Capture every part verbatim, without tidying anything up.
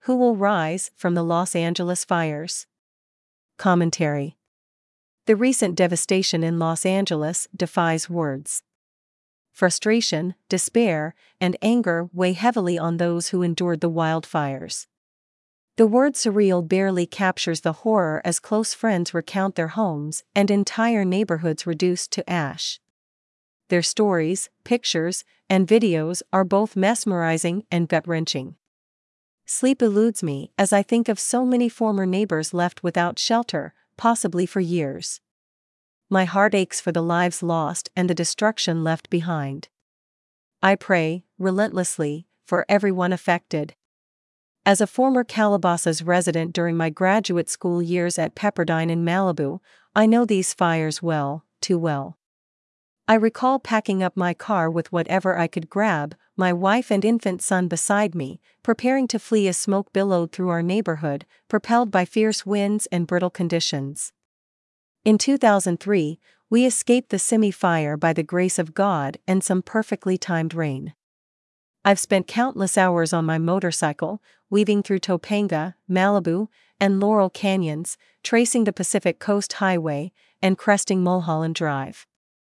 Who will rise from the Los Angeles fires? Commentary. The recent devastation in Los Angeles defies words. Frustration, despair, and anger weigh heavily on those who endured the wildfires. The word surreal barely captures the horror as close friends recount their homes and entire neighborhoods reduced to ash. Their stories, pictures, and videos are both mesmerizing and gut-wrenching. Sleep eludes me as I think of so many former neighbors left without shelter, possibly for years. My heart aches for the lives lost and the destruction left behind. I pray, relentlessly, for everyone affected. As a former Calabasas resident during my graduate school years at Pepperdine in Malibu, I know these fires well, too well. I recall packing up my car with whatever I could grab, my wife and infant son beside me, preparing to flee as smoke billowed through our neighborhood, propelled by fierce winds and brittle conditions. In two thousand three, we escaped the Simi fire by the grace of God and some perfectly timed rain. I've spent countless hours on my motorcycle, weaving through Topanga, Malibu, and Laurel canyons, tracing the Pacific Coast Highway, and cresting Mulholland Drive.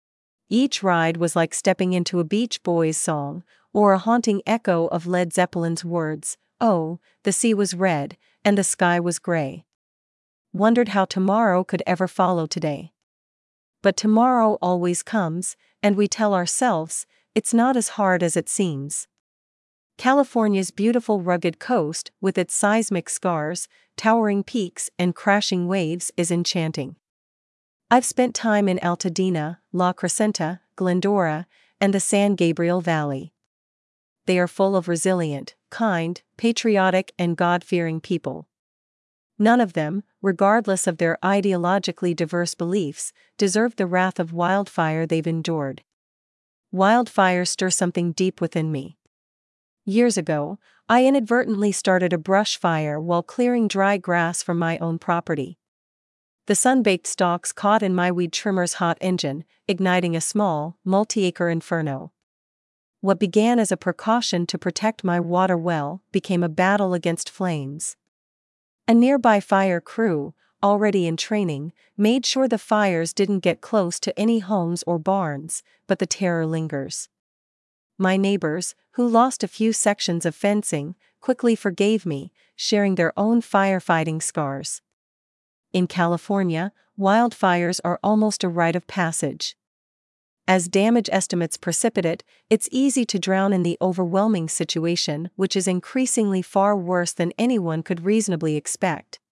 Each ride was like stepping into a Beach Boys song, or a haunting echo of Led Zeppelin's words, "Oh, the sea was red, and the sky was gray." Wondered how tomorrow could ever follow today. But tomorrow always comes, and we tell ourselves, it's not as hard as it seems. California's beautiful rugged coast, with its seismic scars, towering peaks, and crashing waves, is enchanting. I've spent time in Altadena, La Crescenta, Glendora, and the San Gabriel Valley. They are full of resilient, kind, patriotic, and God-fearing people. None of them, regardless of their ideologically diverse beliefs, deserve the wrath of wildfire they've endured. Wildfires stir something deep within me. Years ago, I inadvertently started a brush fire while clearing dry grass from my own property. The sun-baked stalks caught in my weed trimmer's hot engine, igniting a small, multi-acre inferno. What began as a precaution to protect my water well became a battle against flames. A nearby fire crew, already in training, made sure the fires didn't get close to any homes or barns, but the terror lingers. My neighbors, who lost a few sections of fencing, quickly forgave me, sharing their own firefighting scars. In California, wildfires are almost a rite of passage. As damage estimates precipitate, it's easy to drown in the overwhelming situation, which is increasingly far worse than anyone could reasonably expect.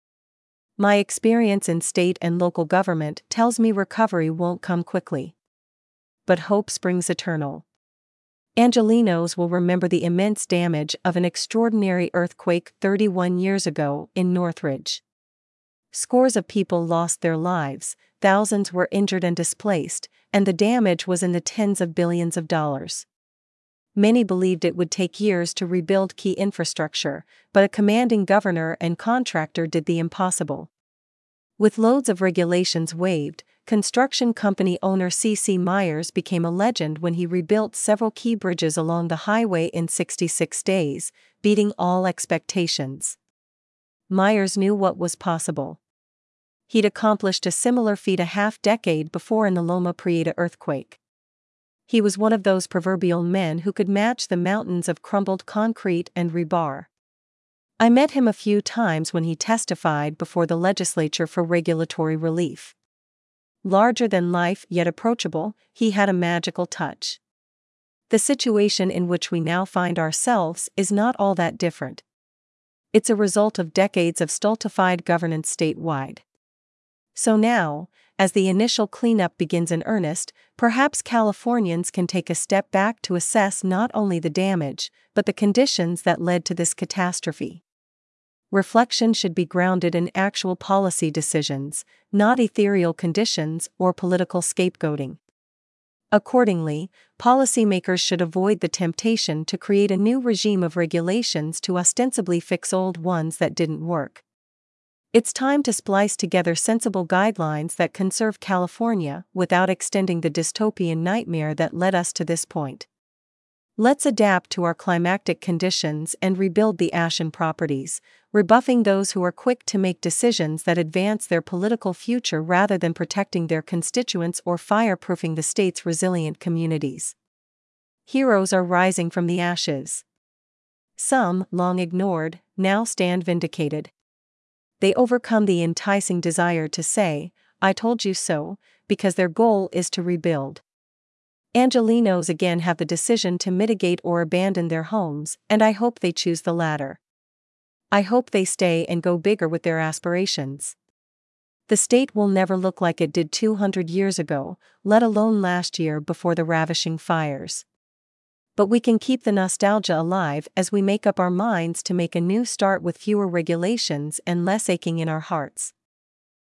My experience in state and local government tells me recovery won't come quickly. But hope springs eternal. Angelenos will remember the immense damage of an extraordinary earthquake thirty-one years ago in Northridge. Scores of people lost their lives, thousands were injured and displaced, and the damage was in the tens of billions of dollars. Many believed it would take years to rebuild key infrastructure, but a commanding governor and contractor did the impossible. With loads of regulations waived, construction company owner C C Myers became a legend when he rebuilt several key bridges along the highway in sixty-six days, beating all expectations. Myers knew what was possible. He'd accomplished a similar feat a half-decade before in the Loma Prieta earthquake. He was one of those proverbial men who could match the mountains of crumbled concrete and rebar. I met him a few times when he testified before the legislature for regulatory relief. Larger than life yet approachable, he had a magical touch. The situation in which we now find ourselves is not all that different. It's a result of decades of stultified governance statewide. So now, as the initial cleanup begins in earnest, perhaps Californians can take a step back to assess not only the damage, but the conditions that led to this catastrophe. Reflection should be grounded in actual policy decisions, not ethereal conditions or political scapegoating. Accordingly, policymakers should avoid the temptation to create a new regime of regulations to ostensibly fix old ones that didn't work. It's time to splice together sensible guidelines that conserve California without extending the dystopian nightmare that led us to this point. Let's adapt to our climatic conditions and rebuild the ashen properties, rebuffing those who are quick to make decisions that advance their political future rather than protecting their constituents or fireproofing the state's resilient communities. Heroes are rising from the ashes. Some, long ignored, now stand vindicated. They overcome the enticing desire to say, "I told you so," because their goal is to rebuild. Angelenos again have the decision to mitigate or abandon their homes, and I hope they choose the latter. I hope they stay and go bigger with their aspirations. The state will never look like it did two hundred years ago, let alone last year before the ravishing fires. But we can keep the nostalgia alive as we make up our minds to make a new start with fewer regulations and less aching in our hearts.